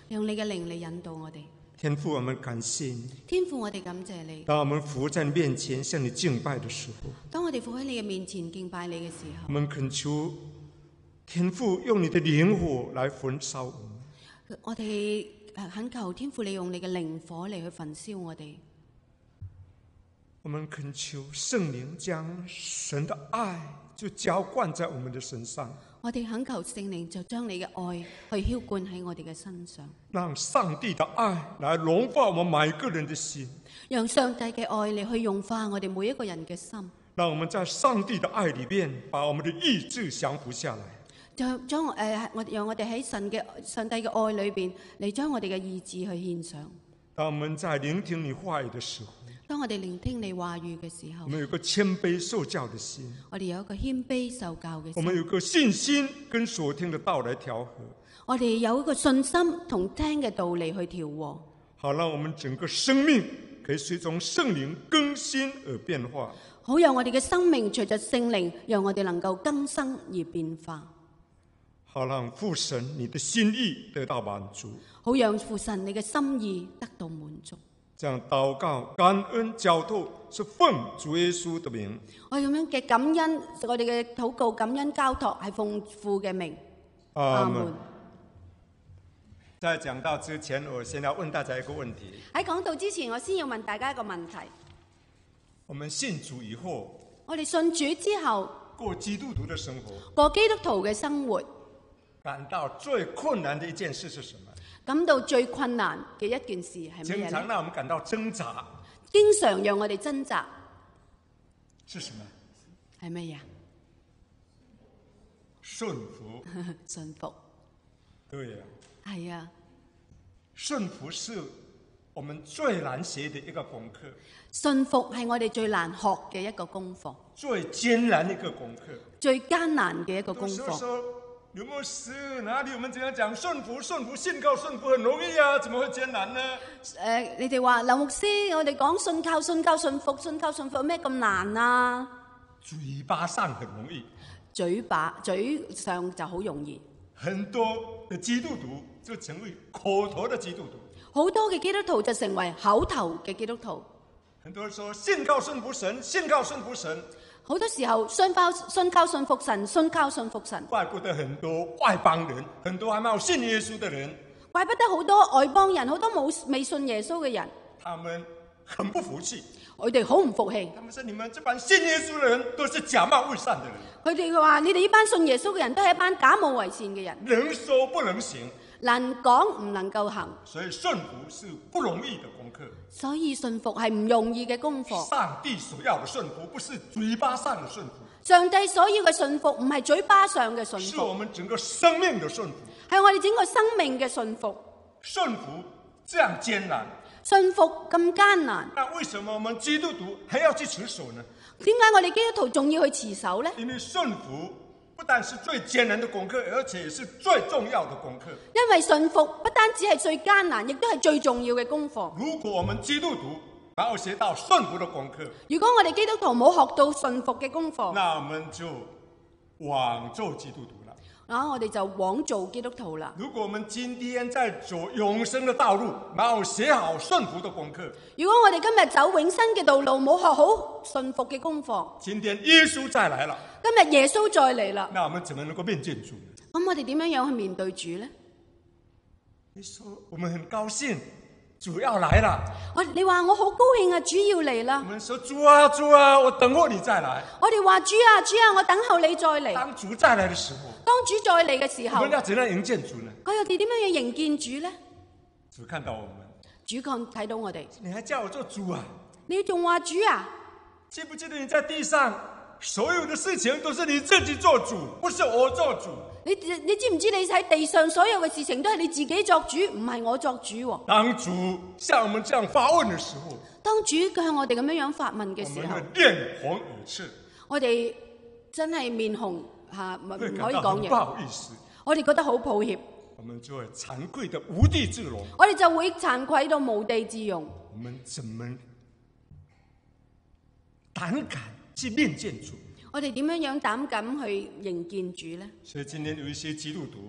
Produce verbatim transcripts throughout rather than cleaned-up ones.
用你嘅靈嚟引導我哋。 天父，我們感謝你。 天父，我哋感謝你。 當我們伏在你面前向你敬拜的時候， 當我哋伏喺你嘅面前敬拜你嘅時候， 我們懇求天父用你的靈火來焚燒我們。 我哋懇求天父，你用你嘅靈火嚟去焚燒我哋。 我們懇求聖靈將神的愛就澆灌在我們的身上。 我哋懇求聖靈就將你嘅愛去澆灌喺我哋嘅身上， 讓上帝的愛來融化我們每個人的心， 讓上帝嘅愛嚟去融化我哋每一個人嘅心， 讓我們在上帝的愛裏面把我們的意志降服下來， 就將誒我讓我哋喺神嘅上帝嘅愛裏邊嚟將我哋嘅意志去獻上。 當我們在聆聽你話語的時候， 當我哋聆聽你話語嘅時候， 我們有個謙卑受教的心， 我哋有一個謙卑受教嘅心， 我們有個信心跟所聽的道來調和， 我哋有一個信心同聽嘅道理去調和， 好讓我們整個生命可以隨從聖靈更新而變化， 好讓我哋嘅生命隨着聖靈，讓我哋能夠更新而變化， 好讓父神你的心意得到滿足， 好讓父神你嘅心意得到滿足。 這樣禱告感恩交託是奉主耶穌的名。 我哋咁樣嘅感恩，我哋嘅禱告感恩交託係奉父嘅名。阿門。 在講道之前，我先要問大家一個問題。 喺講道之前，我先要問大家一個問題。 我們信主以後， 我哋信主之後， 過基督徒的生活， 過基督徒嘅生活， 感到最困難的一件事是什麼？ 感到最困難嘅一件事係乜嘢？ 經常讓我們感到掙扎。 經常讓我哋掙扎。 是什麼？ 係乜嘢？ 順服。 順服。 對呀。 係啊。 順服是我們最難學的一個功課。 順服係我哋最難學嘅一個功課。 最艱難的一個功課。最艱難嘅一個功課。 劉牧師，哪裡我們這樣講順服、順服、信靠、順服很容易啊，怎麼會艱難呢？ 誒、呃，你哋話劉牧師，我哋講信靠、信靠、順服、信靠、順服，咩咁難啊？ 嘴巴上很容易， 嘴巴嘴上就好容易。 很多嘅基督徒就成為口頭的基督徒， 好多嘅基督徒就成為口頭嘅基督徒。 很多人說信靠順服神，信靠順服神。 好多時候信靠信靠信服神，信靠信服神。 怪不得很多外邦人，很多還沒有信耶穌的人， 怪不得好多外邦人，好多冇未信耶穌嘅人， 他們很不服氣， 佢哋好唔服氣。 他們說：你們這班信耶穌的人都是假冒偽善的人。 佢哋話：你哋呢班信耶穌嘅人都係一班假冒偽善嘅人， 能說不能行， 能講唔能夠行。 所以順服是不容易的功課。 所以順服係唔容易嘅功課。 上帝所要的順服，不是嘴巴上的順服。 上帝所要嘅順服唔係嘴巴上嘅順服， 是我們整個生命的順服。 係我哋整個生命嘅順服。 順服這樣艱難， 順服咁艱難， 那為什麼我們基督徒還要去持守呢？ 點解我哋基督徒仲要去持守呢？ 因為順服不但是最艱難的功課，而且也是最重要的功課。 因為順服不單止係最艱難，亦都係最重要嘅功課。 如果我們基督徒沒有學到順服的功課， 如果我哋基督徒冇學到順服嘅功課， 那我們就枉做基督徒了。 嗱，我哋就枉做基督徒啦。 如果我們今天在走永生的道路，沒有學好順服的功課， 如果我哋今日走永生嘅道路，冇學好順服嘅功課， 今天耶穌再來了， 今日耶穌再嚟啦， 那我們怎麼能夠面見主呢？ 咁我哋點樣樣去面對主呢？ 你說我們很高興主要來了， 我你話我好高興啊，主要嚟啦。 我們說主啊主啊，我等候你再來。 我哋話主啊主啊，我等候你再嚟。 當主再來的時候， 當主再嚟嘅時候， 我們要怎樣迎見主呢？ 我哋點樣樣迎見主呢？ 主看到我們， 主看睇到我哋， 你還叫我做主啊？ 你仲話主啊？ 記不記得你在地上所有的事情都是你自己做主，不是我做主？ 你你知唔知你喺地上所有嘅事情都係你自己作主，唔係我作主？ 當主向我們這樣發問的時候， 當主向我哋咁樣樣發問嘅時候， 我們臉紅耳赤， 我哋真係面紅吓，唔可以講嘢。 不好意思， 我哋覺得好抱歉， 我們就會慚愧的無地自容。 我哋就會慚愧到無地自容。 我們怎麼膽敢去面見主？ 我哋點樣樣膽敢去迎見主呢？ 所以今天有一些基督徒，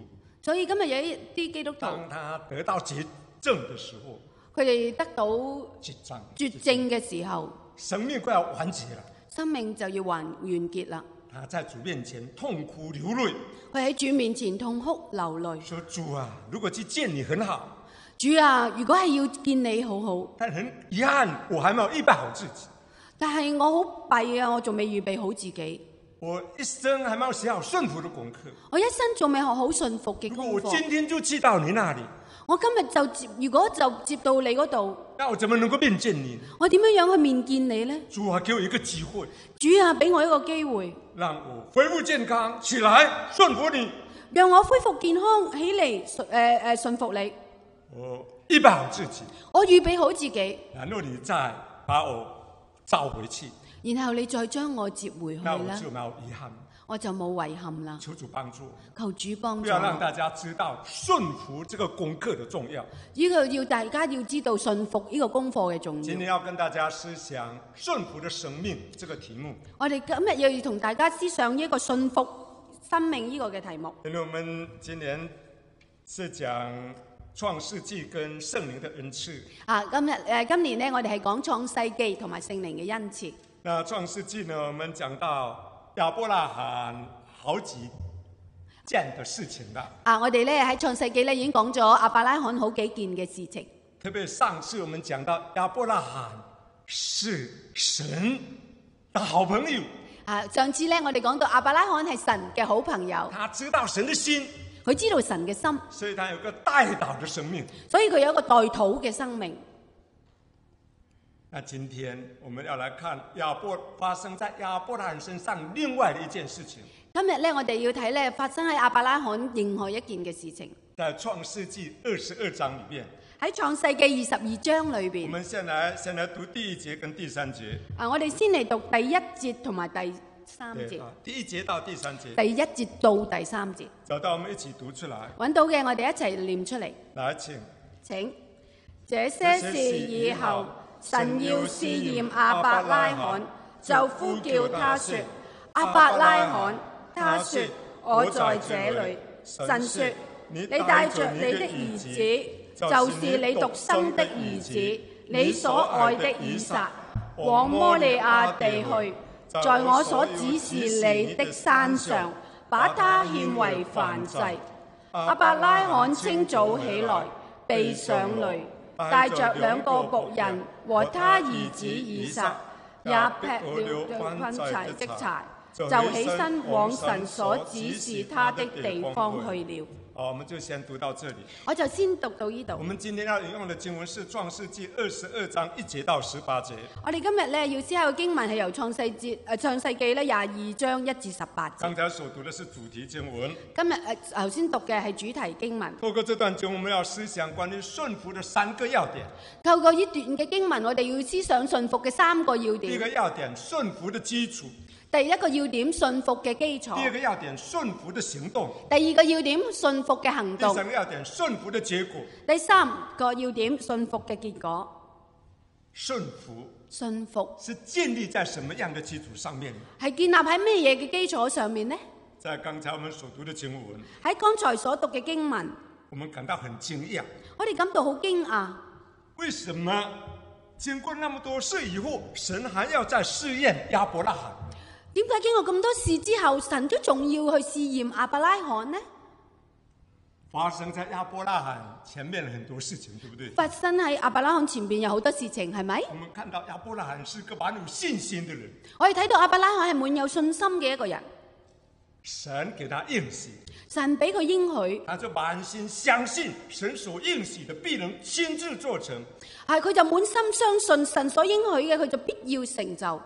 所以今日有一啲基督徒， 當他得到絕症的時候， 佢哋得到絕症絕症嘅時候， 生命快要完結了， 生命就要完完結啦。 他在主面前痛哭流淚， 佢喺主面前痛哭流淚， 說主啊，如果去見你很好， 主啊，如果係要見你好好， 但很遺憾，我還沒有預備好自己。 但係我好弊啊，我仲未預備好自己， 我一生還沒有寫好順服的功課。 我一生仲未學好順服嘅如果我功課。 今天就去到你那裡， 我今日就接，如果就接到你嗰度， 那我怎麼能夠面見你？ 我點樣樣去面見你呢？ 主啊，給我一個機會， 主啊，俾我一個機會， 讓我恢復健康，起來順服你。 讓我恢復健康起嚟，誒誒順服你。 我預備好自己， 我預備好自己， 然後你再把我召回去， 然後你再將我接回去那我啦， 就沒有遺憾。 我就冇遺憾啦。 求主幫助我， 求主幫助不要讓我。 大家知道順服這個功課的重要。 呢個要大家要知道順服呢個功課嘅重要。 今天要跟大家思想順服的生命這個題目， 我哋今日又要同大家思想一個順服生命呢個嘅題目。 因為我們今年是講創世紀跟聖靈的恩賜。 啊，今日誒今年呢，我哋係講創世記同埋聖靈嘅恩賜。 那創世紀呢，我們講到亞伯拉罕好幾件的事情啦。 啊，我哋咧喺創世記咧已經講咗亞伯拉罕好幾件嘅事情。 特別上次我們講到亞伯拉罕是神的好朋友。 啊，上次咧我哋講到亞伯拉罕係神嘅好朋友， 他知道神的心， 佢知道神嘅心， 所以他有個代禱的生命。 所以佢有一個代禱嘅生命。 那今天我們要來看亞伯發生在亞伯拉罕身上另外的一件事情。 今日咧我哋要睇咧發生喺亞伯拉罕另外一件嘅事情， 在創世紀二十二章裏面， 喺創世記二十二章裏我邊。 們先來先來讀第一節跟第三節。 啊，我哋先嚟讀第一節同埋第三節。 啊，第一節到第三節。 第一節到第三節。 找到我們一起讀出來。 揾到嘅我哋一齊念出嚟。 來，請。 請。這些事以後，神要試驗亞伯拉罕，就呼叫他說：亞伯拉罕。他說：我在這裏。神說：你帶着你的兒子，就是你獨生的兒子，你所愛的以撒，往摩利亞地去，在我所指示你的山上，把他獻為燔祭。亞伯拉罕清早起來，備上驢，帶着兩個僕人和他兒子以撒，也劈了捆柴的柴，就起身往神所指示他的地方去了。 好，我們就先讀到這裡。 我就先讀到呢度。 我們今天要引用的經文是創世紀二十二章一節到十八節。 我哋今日咧要思考嘅經文係由創世節誒創世記咧廿二章一至十八節。 剛才所讀的是主題經文。 今日誒頭先讀嘅係主題經文。 透過這段經文，我們要思想關於順服的三個要點。 透過呢段嘅經文，我哋要思想順服嘅三個要點。 第一個要點，順服的基礎。 第一個要點，順服嘅基礎。 第二個要點，順服的行動。 第二個要點，順服嘅行動。 第三個要點，順服的結果。 第三個要點，順服嘅結果。 順服。 順服是建立在什麼樣的基礎上面？ 係建立喺咩嘢嘅基礎上面呢？ 在剛才我們所讀的經文。 喺剛才所讀嘅經文， 我們感到很驚訝。 我哋感到好驚訝。 為什麼經過那麼多事以後，神還要再試驗亞伯拉罕？ 點解經過咁多事之後，神都仲要去試驗亞伯拉罕呢？ 發生在亞伯拉罕前面很多事情，對不對？ 發生喺亞伯拉罕前邊有好多事情，係咪？ 我們看到亞伯拉罕是個蠻有信心的人。 我哋睇到亞伯拉罕係滿有信心嘅一個人。 神給他應許， 神俾佢應許， 他就滿心相信神所應許的必能親自做成。 係佢就滿心相信神所應許嘅，佢就必要成就。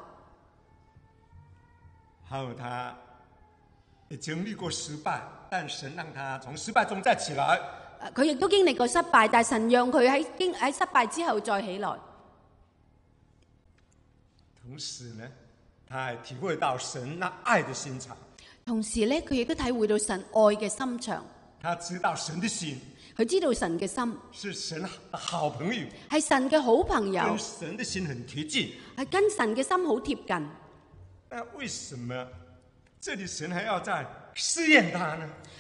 還有他也經歷過失敗，但神讓他從失敗中再起來。 佢亦都經歷過失敗，但神讓佢喺經喺失敗之後再起來。 同時呢，他還體會到神那愛的心腸。 同時呢，佢亦都體會到神愛嘅心腸。 他知道神的心， 佢知道神嘅心是神的好朋友， 係神嘅好朋友， 跟神的心很貼近， 係跟神嘅心好貼近。 那為什麼這裡神還要再試驗他呢？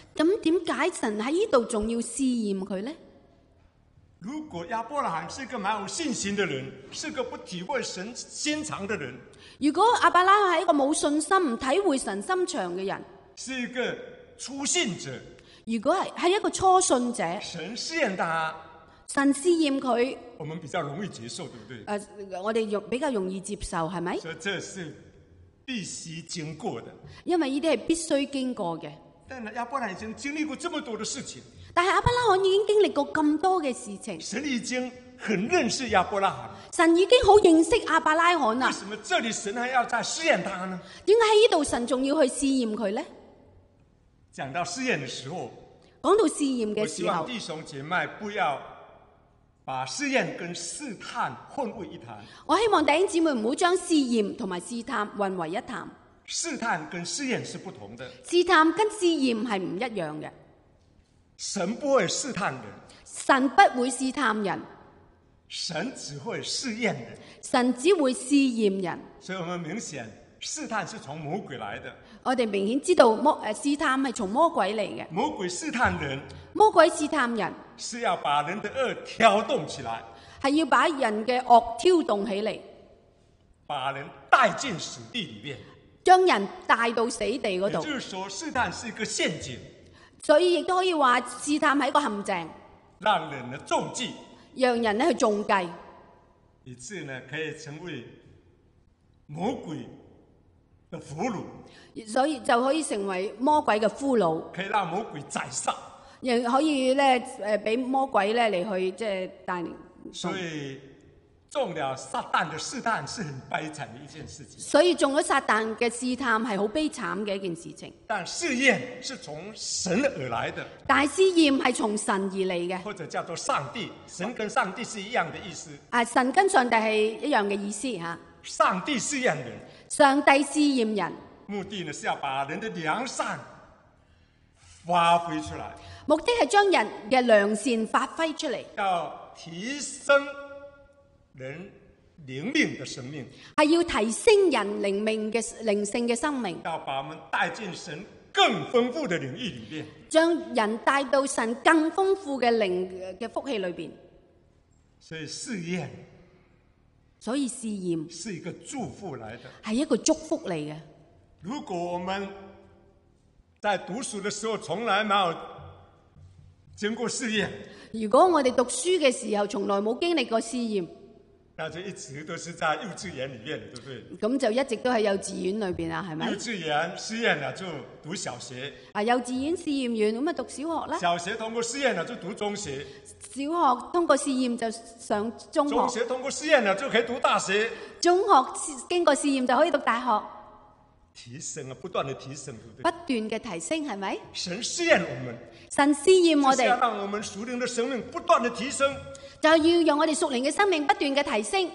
咁點解神喺呢度仲要試驗佢呢？ 如果亞伯拉罕是個蠻有信心的人，是個不體會神心腸的人， 如果亞伯拉罕係一個冇信心、唔體會神心腸嘅人， 是一個初信者， 如果係係一個初信者， 神試驗他， 神試驗佢， 我們比較容易接受，對不對？ 誒、呃，我哋容比較容易接受，係咪？ 所以這是必須經過的。 因為呢啲係必須經過嘅。 但係亞伯拉罕已經經歷過這麼多的事情， 但係亞伯拉罕已經經歷過咁多嘅事情， 神已經很認識亞伯拉罕， 神已經好認識亞伯拉罕啦。 為什麼這裡神還要再試驗他呢？ 點解喺呢度神仲要去試驗佢呢？ 講到試驗的時候， 講到試驗嘅我希時候， 望弟兄姐妹不要把試驗跟試探混為一談。 我希望弟兄姊妹唔好將試驗同埋試探混為一談。 試探跟試驗是不同的， 試探跟試驗係唔一樣嘅。 神不會試探人， 神不會試探人， 神只會試驗人。 神只會試驗人。 所以我們明顯試探是從魔鬼來的。 我哋明顯知道魔誒試探係從魔鬼嚟嘅。 魔鬼試探人， 魔鬼試探人是要把人的惡挑動起來， 係要把人嘅惡挑動起嚟， 把人帶進死地裡面。 將人帶到死地嗰也度。 就是說，試探是一個陷阱， 所以亦都可以話試探係一個陷阱， 讓人呢中計， 讓人咧去中計， 以致呢可以成為魔鬼的俘虜， 所以就可以成為魔鬼嘅俘虜， 可以讓魔鬼宰殺。 亦可以咧誒俾魔鬼咧嚟去即係帶領。 所以中了撒旦的試探是很悲慘的一件事情。 所以中咗撒旦嘅試探係好悲慘嘅一件事情。 但試驗是從神而來的， 但係試驗係從神而嚟嘅， 或者叫做上帝。神跟上帝是一樣的意思。 啊，神跟上帝係一樣嘅意思嚇。 上帝試驗人， 上帝試驗人， 目的呢是要把人的良善發揮出來， 目的係將人嘅良善發揮出嚟， 要提升人靈命的生命， 係要提升人靈命嘅靈性嘅生命， 要把我們帶進神更豐富的領域裡面， 將人帶到神更豐富嘅靈嘅福氣裏邊。 所以試驗， 所以試驗是一個祝福來的， 係一個祝福嚟嘅。 如果我們在讀書的時候從來沒有經過試驗， 如果我哋讀書嘅時候從來冇經歷過試驗， 那就一直都是在幼稚園裡面，對不對？ 咁就一直都喺幼稚園裏邊啦，係咪？ 幼稚園試驗了就讀小學， 啊，幼稚園試驗完咁啊讀小學啦， 小學通過試驗了就讀中學， 小學通過試驗就上中學， 中學通過試驗了就可以讀大學， 中學經過試驗就可以讀大學， 提升啊，不斷的提升，對不不對？ 斷嘅提升，係咪？ 神試驗我們， 神試驗我就是要哋， 讓我們屬靈的生命不斷的提升。 就要讓我哋屬靈嘅生命不斷嘅提升。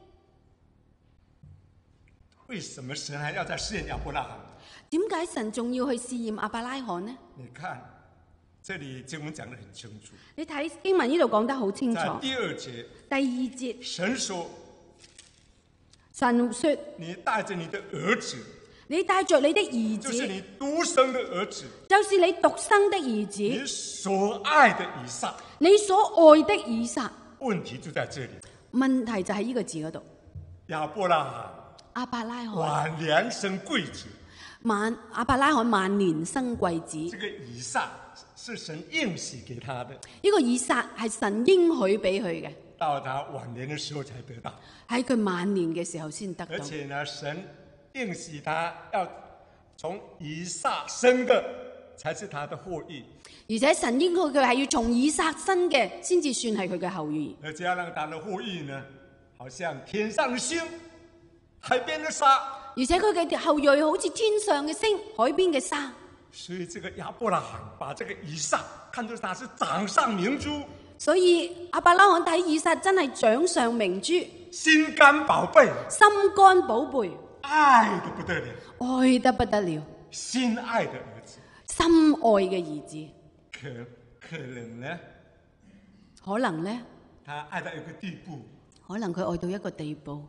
為什麼神還要再試驗亞伯拉罕？ 點解神仲要去試驗亞伯拉罕呢？ 你看，這裡經文講得很清楚， 你睇經文呢度講得好清楚。 在第二節， 第二節， 神說： 神說： 你帶着你的兒子， 你帶着你的兒子， 就是你獨生的兒子， 就是你獨生的兒子， 你所愛的以撒。 你所愛的以撒。 問題就在這裡， 問題就喺呢個字嗰度。 亞伯拉罕亞伯拉罕晚年生貴子， 晚亞伯拉罕晚年生貴子。 這個以撒是神應許給他的， 呢個以撒係神應許俾佢嘅， 到他晚年的時候才得到。 喺佢晚年嘅時候先得到。 而且呢，神應許他要從以撒生的才是他的後裔， 而且神應許佢係要從以撒生嘅先至算係佢嘅後裔。 而且要讓他的後裔呢，好像天上的星、海邊的沙。 而且佢嘅後裔好似天上嘅星、海邊嘅沙。 所以這個亞伯拉罕把這個以撒看作他是掌上明珠， 所以亞伯拉罕睇以撒真係掌上明珠， 心肝寶貝， 心肝寶貝， 愛得不得了， 愛得不得了， 心愛的兒子。 心愛嘅兒子。 可可能呢， 可能呢， 他愛到一個地步， 可能佢愛到一個地步。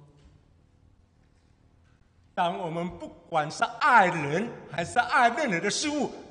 當我們不管是愛人還是愛任何的事物，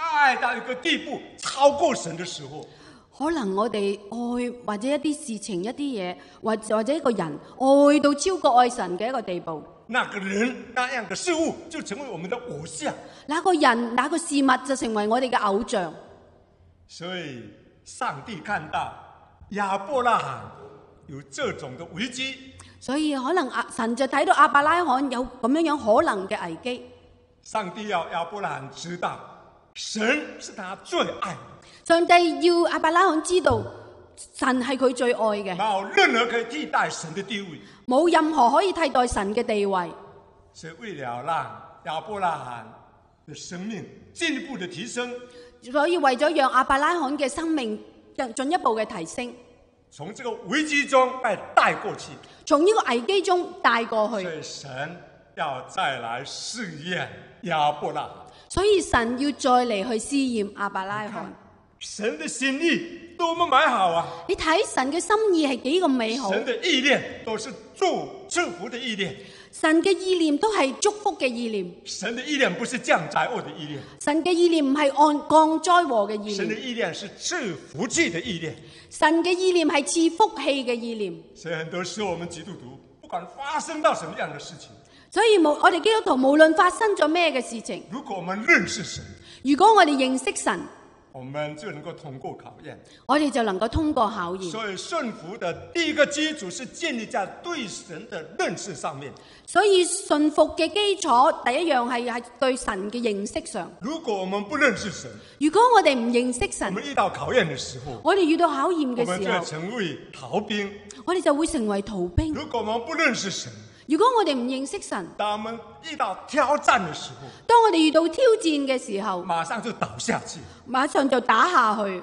愛到一個地步，超過神的時候， 可能我哋愛或者一啲事情、一啲嘢，或或者一個人愛到超過愛神嘅一個地步， 那個人那樣的事物就成為我們的偶像。 那個人、那個事物就成為我哋嘅偶像。 所以上帝看到亞伯拉罕有這種的危機， 所以可能神就睇到亞伯拉罕有咁樣樣可能嘅危機。 上帝要亞伯拉罕知道，神是他最愛的。 上帝要亞伯拉罕知道，神係佢最愛嘅， 沒有任何可以替代神的地位， 冇任何可以替代神嘅地位。 所以為了讓亞伯拉罕的生命進一步的提升， 所以為咗讓亞伯拉罕嘅生命更進一步嘅提升， 從這個危機中被帶過去， 從呢個危機中帶過去。 所以神要再來試驗亞伯拉罕， 所以神要再嚟去試驗亞伯拉罕。 神的心意多麼美好啊！ 你睇神嘅心意係幾咁美好， 神的意念都是祝祝福的意念， 神嘅意念都係祝福嘅意念。 神的意念不是降災禍的意念， 神嘅意念唔係按降災禍嘅意神的念， 意念是賜福氣的意念。 神嘅意念係賜福氣嘅意念。 所以很多時候我們基督徒不管發生到什麼樣的事情， 所以無我哋基督徒無論發生咗咩嘅事情， 如果我們認識神， 如果我哋認識神， 我們就能夠通過考驗。 我哋就能夠通過考驗。 所以順服的第一個基礎是建立在對神的認識上面。 所以順服嘅基礎第一樣係係對神嘅認識上。 如果我們不認識神， 如果我哋唔認識我神， 們遇到考驗的時候， 我哋遇到考驗我們就會嘅時候， 成為逃兵。 我哋就會成為逃兵。 如果我們不認識神， 如果我哋唔認識神， 當我們遇到挑戰的時候， 當我哋遇到挑戰嘅時候， 馬上就倒下去。 馬上就打下去。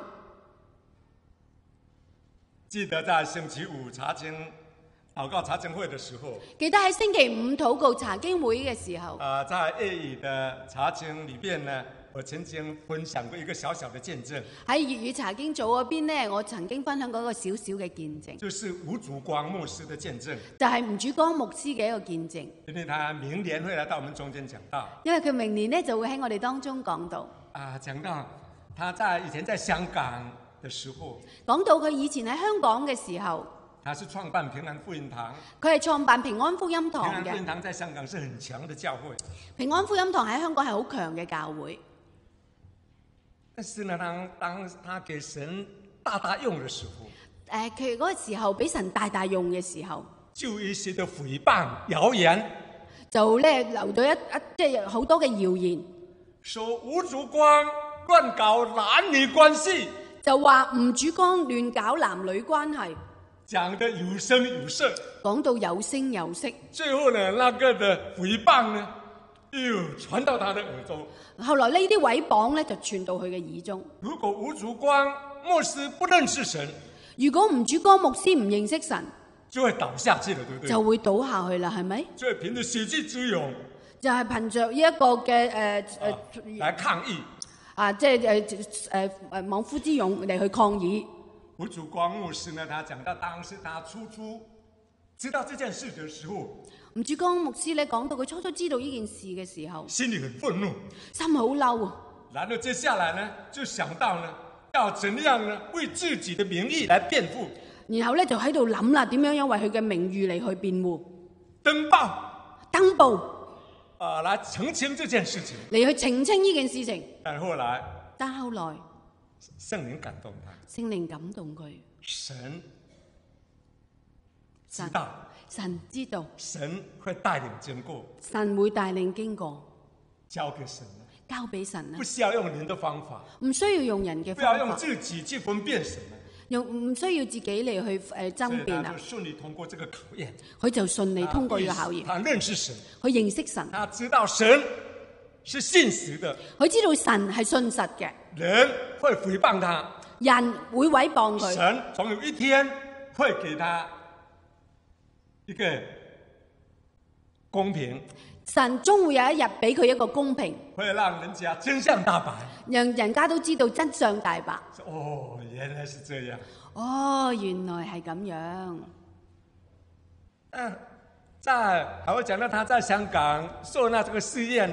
記得在星期五查經禱告查經會的時候， 記得喺星期五禱告查經會嘅時候， 啊、呃，在粵語的查經裏邊呢，我曾經分享過一個小小的見證。 喺粵語查經組嗰邊呢，我曾經分享過一個小小嘅見證， 就是吳祖光牧師的見證。 就係吳主光牧師嘅一個見證。 因為他明年會來到我們中間講道， 因為佢明年呢就會喺我哋當中講到， 啊，講到他在以前在香港的時候， 講到佢以前喺香港嘅時候， 他是創辦平安福音堂。 佢係創辦平安福音平堂嘅。 安福音堂在香港是很強的教會， 平安福音堂喺香港係好強嘅教會。 但是呢，當當他給神大大用的時候， 誒，佢嗰個時候俾神大大用嘅時候， 就一些的誹謗謠言， 就咧留到一一即係好多嘅謠言， 說吳祖光亂搞男女關係， 就話吳主光亂搞男女關係， 講得有聲有色， 講到有聲有色。 最後呢，那個的誹謗呢，又傳到他的耳中。 後來呢啲毀謗咧就傳到佢嘅耳中。 如果吳祖光牧師不認識神， 如果吳主光牧師唔認識神， 就會倒下去了，對不對？ 就會倒下去啦，係咪？ 就會憑着血氣之勇， 就係憑着呢一個嘅誒誒來抗議。 啊，即係誒誒誒莽夫之勇嚟去抗議。 吳祖光牧師呢，他講到當時他初初知道這件事的時候， 吳主光牧師咧講到佢初初知道呢件事嘅時候， 心裏很憤怒， 心好嬲啊！ 然後接下來呢，就想到呢，要怎樣呢，為自己的名譽來辯護， 然後咧就喺度諗啦，點樣樣為佢嘅名譽嚟去辯護， 登報， 登報啊、呃，來澄清這件事情， 嚟去澄清呢件事情。 但後來， 但後來聖靈感動他， 聖靈感動佢， 神知道， 神知道， 神會帶領經過， 神會帶領經過， 交給神了， 交俾神啦不，需要用人的方法， 唔需要用人嘅不要方法， 用自己去分辨神了， 用唔需要自己嚟去誒爭所以辯啊， 他就順利通過這個考驗。 佢就順利通過呢個考驗， 他認識神， 佢認識神， 他知道神是信實的， 佢知道神係信實嘅， 人會誹謗他， 人會毀謗佢， 神總有一天會給他一個公平， 神終會有一日俾佢一個公平， 會讓人家真相大白， 讓人家都知道真相大白。 哦，原來是這樣。 哦，原來係咁樣。 嗯，在還會講到他在香港受那這個試驗呢，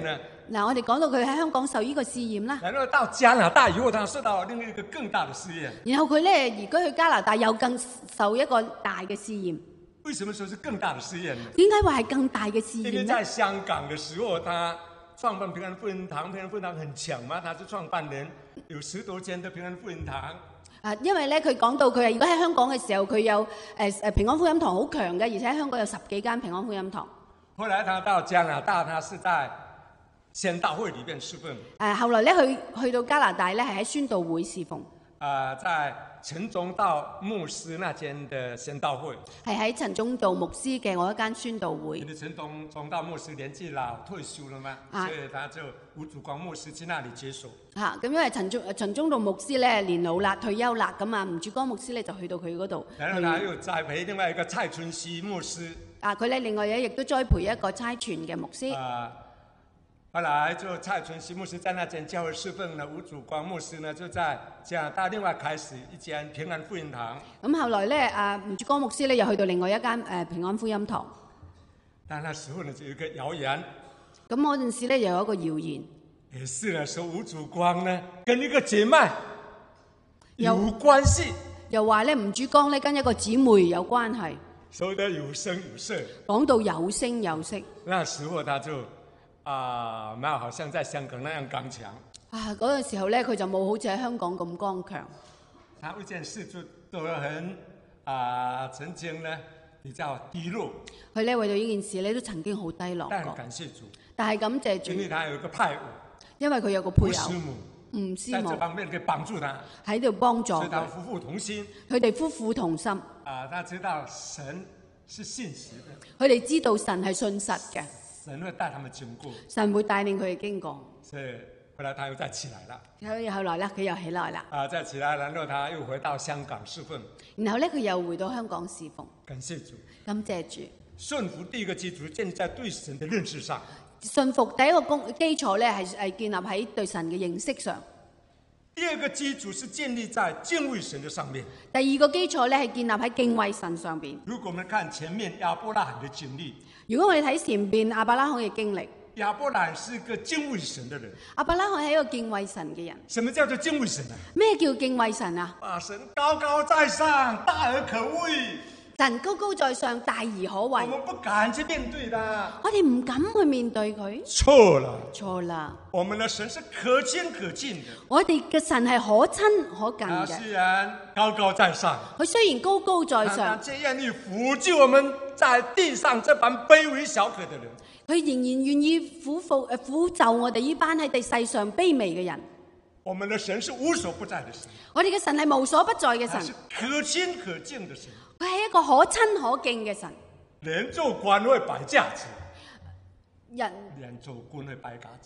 嗱，我哋講到佢喺香港受呢個試驗啦， 然後到加拿大以後，他受到另一個更大的試驗。 然後佢咧移居去加拿大，又更受一個大嘅試驗。 為什麼說是更大的試驗呢？ 點解話係更大嘅試驗呢？ 因為在香港的時候，他創辦平安福音堂，平安福音堂很強嘛，他是創辦人，有十多間的平安福音堂。 啊，因為咧佢講到佢係如果喺香港嘅時候，佢有誒誒平安福音堂好強嘅，而且喺香港有十幾間平安福音堂。 後來他到加拿大，他是在宣道會裏面侍奉。 誒，後來咧去去到加拿大咧，係喺宣道會侍奉。 啊，在陳宗道牧師那間的宣道會， 係喺陳宗道牧師嘅我一間宣道會。 因為陳宗宗道牧師年紀老退休了嘛， 啊、 所以他就吳祖光牧師去那裏接手。 嚇、啊，咁因為陳宗陳宗道牧師咧年老啦，退休啦，咁啊吳柱光牧師咧就去到佢嗰度。 然後他又栽培另外一個蔡春熙牧師。 啊，佢咧另外咧亦都栽培一個差傳嘅牧師。 啊。後來就蔡春熙牧師在那間教會侍奉呢，吳祖光牧師呢就在加拿大另外開始一間平安福音堂。 咁後來咧，啊吳柱光牧師咧又去到另外一間誒平安福音堂。 但那時候呢就有一個謠言。 咁嗰陣時咧又有一個謠言。 也是呢，說吳祖光呢跟一個姐妹有關係。 又話咧吳柱光咧跟一個姊妹有關係。 說得有聲有色。 講到有聲有色。 那時候他就。啊，沒有好像在香港那樣剛強。 啊，嗰個時候咧，佢就冇好似喺香港咁剛強。 他為件事就都很啊，曾經呢比較低落。 佢咧為到呢件事咧都曾經好低落過。 但係感謝主。 但係感謝主。 因為他有一個配偶。 因為佢有個配偶。 吳師母。 吳師母。 在這方面可以幫助他。 喺度幫助。 所以他夫婦同心。 佢哋夫婦同心。 啊，他知道神是信實的。 佢哋知道神係信實嘅。 神會帶他們經過， 神會帶領佢哋經過。 所以後來他又再起來了。 所以後來咧，佢又起來啦。 啊，再起來，然後他又回到香港侍奉。 然後咧，佢又回到香港侍奉。 感謝主。 感謝主。 順服第一個基礎建立在對神的認識上。 順服第一個公基礎咧，係係建立喺對神嘅認識上。 第二個基礎是建立在敬畏神的上面。 第二個基礎咧係建立喺敬畏神上邊。 如果我們看前面亞伯拉罕的經歷。 如果我哋睇前邊亞伯拉罕嘅經歷， 亞伯蘭是個敬畏神的人。 亞伯拉罕係一個敬畏神嘅人。 什麼叫做敬畏神啊？ 咩叫敬畏神啊？ 把神高高在上，大而可畏。 神高高在上，大而可畏。 我們不敢去面對他。 我哋唔敢去面對佢。 錯了。 錯啦。 我們的神是可親可近的。 我哋嘅神係可親可近嘅。 他雖然高高在上， 佢雖然高高在上， 卻願意扶救我們在地上這般卑微小可的人。 佢仍然願意撫扶誒撫救我哋呢班喺地世上卑微嘅人。 我們的神是無所不在的神。 我哋嘅神係無所不在嘅神。 是可親可近的神。 佢係一個可親可敬嘅神。 人做官會擺架子。 人人做官會擺架子。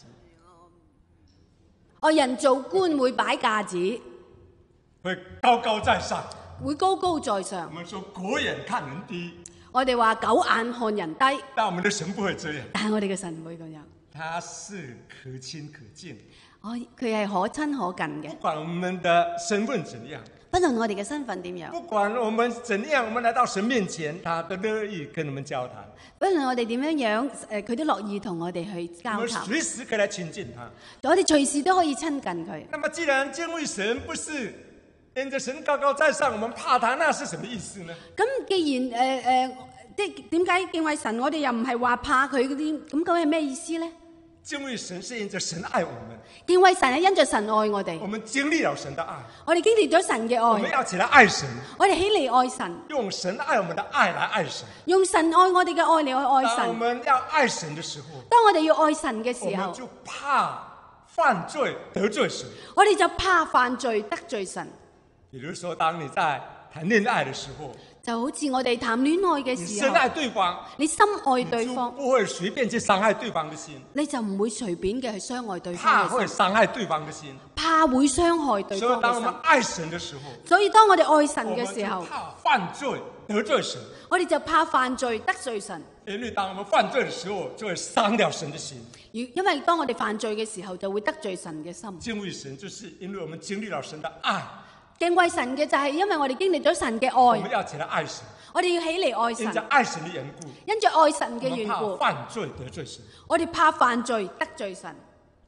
哦，人做官會擺架子。 會高高在上。 會高高在上。 我們說狗眼看人低。 我哋話狗眼看人低。 但我們的神不會這樣。 但係我哋嘅神唔會咁樣。 他是可親可近。 哦，佢係可親可近嘅。 不管我們的身份怎樣。 不論我哋嘅身份點樣， 不管我們怎樣，我們來到神面前，他都樂意跟我們交談。 不論我哋點樣樣，誒，佢都樂意同我哋去交談。 我們隨時可以來親近他。 我哋隨時都可以親近佢。 那麼既然敬畏神不是因着神高高在上，我們怕他，那是什麼意思呢？ 咁既然誒誒，即係點解敬畏神，我哋又唔係話怕佢嗰啲，咁究竟係咩意思咧？ 敬畏神是因着神愛我們， 敬畏神係因着神愛我哋。 我們經歷了神的愛， 我哋經歷咗神嘅愛， 我們要起來愛神， 我哋起嚟愛神， 用神愛我們的愛來愛神， 用神愛我哋嘅愛嚟去愛神。 當我們要愛神的時候， 當我哋要愛神嘅時候， 我們就怕犯罪得罪神， 我哋就怕犯罪得罪神。 比如說，當你在談戀愛的時候， 就好似我哋談戀愛嘅時候， 你深愛對方， 你深愛對方， 你就不會隨便去傷害對方的心， 你就唔會隨便嘅去傷害對方嘅心， 怕會傷害對方的心， 怕會傷害對方嘅心。 所以當我們愛神的時候， 所以當我哋愛神嘅時候， 我們就怕犯罪得罪神， 我哋就怕犯罪得罪神。 因為當我們犯罪的時候，就會傷了神的心。 因為當我哋犯罪嘅時候，就會得罪神嘅心。 敬畏神，就是因為我們經歷了神的愛。 敬畏神嘅就係因為我哋經歷咗神嘅愛， 我們要起來愛神， 我哋要起嚟愛神， 因着愛神的緣故， 因着愛神嘅緣故， 我們怕犯罪得罪神， 我哋怕犯罪得罪神。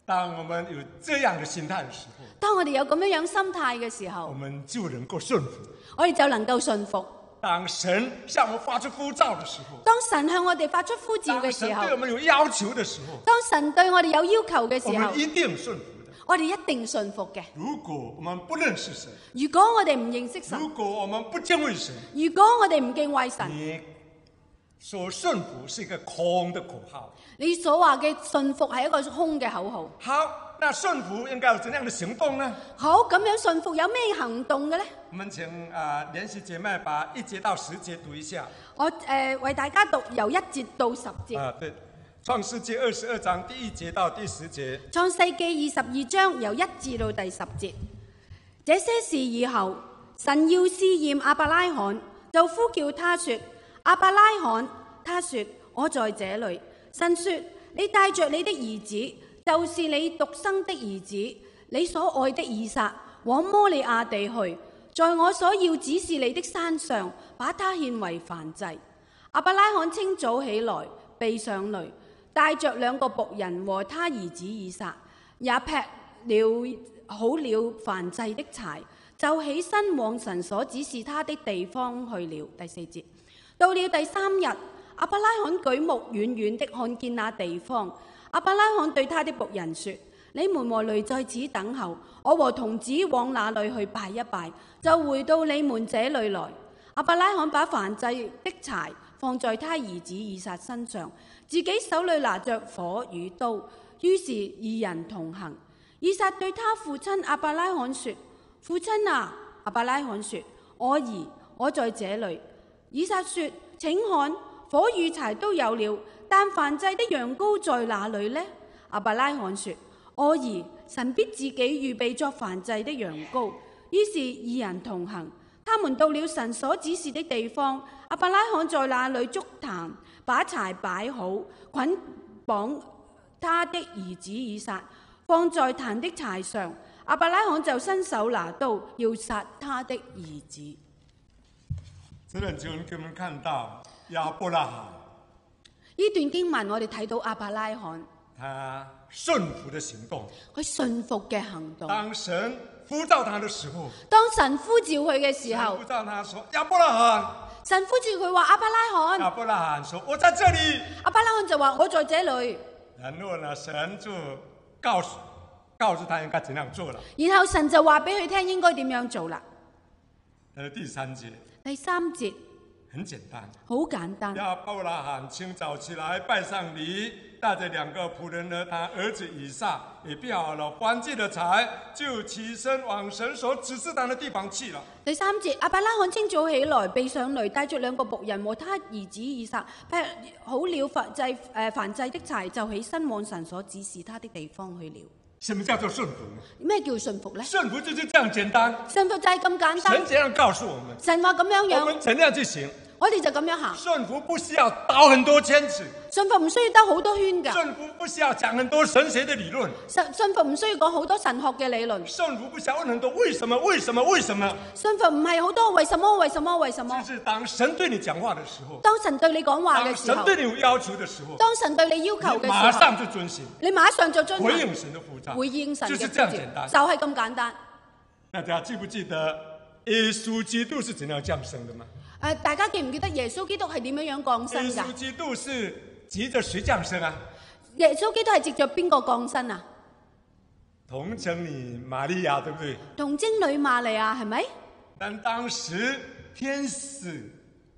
當我們有這樣的心態的時候， 當我哋有咁樣樣心態嘅時我候， 們就能夠順服。 我哋就能夠順服。 當神向我們發出呼召的時候， 當神向我哋發出呼召嘅當神時候， 對我們有要求的時候， 當神對我哋有要求嘅我時候們，一定順服的。 我哋一定順服嘅。 如果我們不認識神， 如果我哋唔認識神， 如果我們不敬畏神， 如果我哋唔敬畏神， 你說順服是一個空的口號。 你所話嘅順服係一個空嘅口號。 好，那順服應該有怎樣的行動呢？ 好，咁樣順服有咩行動嘅呢？ 我們請啊聯席姐妹把一節到十節讀一下。 我誒、呃、為大家讀由一節到十節。 啊，對，創世記二十二章第一節到第十節。 創世記二十二章由一至到第十節。這些事以後，神要試驗亞伯拉罕，就呼叫他說：亞伯拉罕，他說：我在這裏。神說：你帶着你的兒子，就是你獨生的兒子，你所愛的以撒，往摩利亞地去，在我所要指示你的山上，把他獻為燔祭。亞伯拉罕清早起來，備上驢，帶着兩個僕人和他兒子以撒，也劈了好了燔祭的柴，就起身往神所指示他的地方去了。第四節，到了第三日，亞伯拉罕舉目遠遠的看見那地方。亞伯拉罕對他的僕人說：你們和驢在此等候，我和童子往那裏去拜一拜，就回到你們這裏來。亞伯拉罕把燔祭的柴放在他兒子以撒身上，自己手裏拿着火與刀，於是二人同行。以撒對他父親亞伯拉罕說：父親啊！亞伯拉罕說：我兒，我在這裏。以撒說：請看，火與柴都有了，但燔祭的羊羔在哪裏呢？亞伯拉罕說：我兒，神必自己預備作燔祭的羊羔。於是二人同行，他們到了神所指示的地方。亞伯拉罕在那裏築壇，把柴擺好，捆綁他的兒子以撒，放在壇的柴上。亞伯拉罕就伸手拿刀，要殺他的兒子。 這段經文給我們看到亞伯拉罕， 呢段經文我哋睇到亞伯拉罕， 他順服的行動。 佢順服嘅行動。 當神呼召他的時候， 當神呼召佢嘅時候神呼，召他說：亞伯拉罕。 神呼召佢話：亞伯拉罕。 亞伯拉罕說：我在這裡。 亞伯拉罕就話：我在這裏。 然後呢，神就告訴告訴他應該怎樣做了。 然後神就話俾佢聽應該點樣做啦。 呃，第三節。 第三節很簡單， 好簡單。 亞伯拉罕清早起來，拜上禮，帶着兩個僕人和他兒子以撒，也備好了燔祭的柴，就起身往神所指示他的地方去了。 第三節，亞伯拉罕清早起來，備上驢，帶着兩個僕人和他兒子以撒，劈好了燔祭誒燔祭的柴，就起身往神所指示他的地方去了。 什麼叫做順服呢？ 咩叫順服呢？ 順服就是這樣簡單。 順服就係咁簡單。 神這樣告訴我們， 神話咁樣樣， 我們怎樣去行？ 我哋就咁樣行。 順服不需要繞很多圈子， 順服唔需要兜好多圈噶。 順服不需要講很多神學的理論， 順順服唔需要講好多神學嘅理論。 順服不需要問很多為什麼、為什麼、為什麼。 順服唔係好多為什麼、為什麼、為什麼。 就是當神對你講話的時候， 當神對你講話嘅時候， 當神對你有要求的時候， 當神對你要求嘅時候， 馬上就遵行， 你馬上就遵行， 回應神的呼召， 回應神嘅就是呼召， 這樣簡單， 就係咁簡單。 大家記不記得耶穌基督是怎樣降生的嗎？ 誒，大家記唔記得耶穌基督係點樣樣降生㗎？ 耶穌基督是藉着誰降生啊？ 耶穌基督係藉着邊個降生啊？ 童貞女瑪利亞，對不對？ 童貞女瑪利亞係咪？ 但當時天使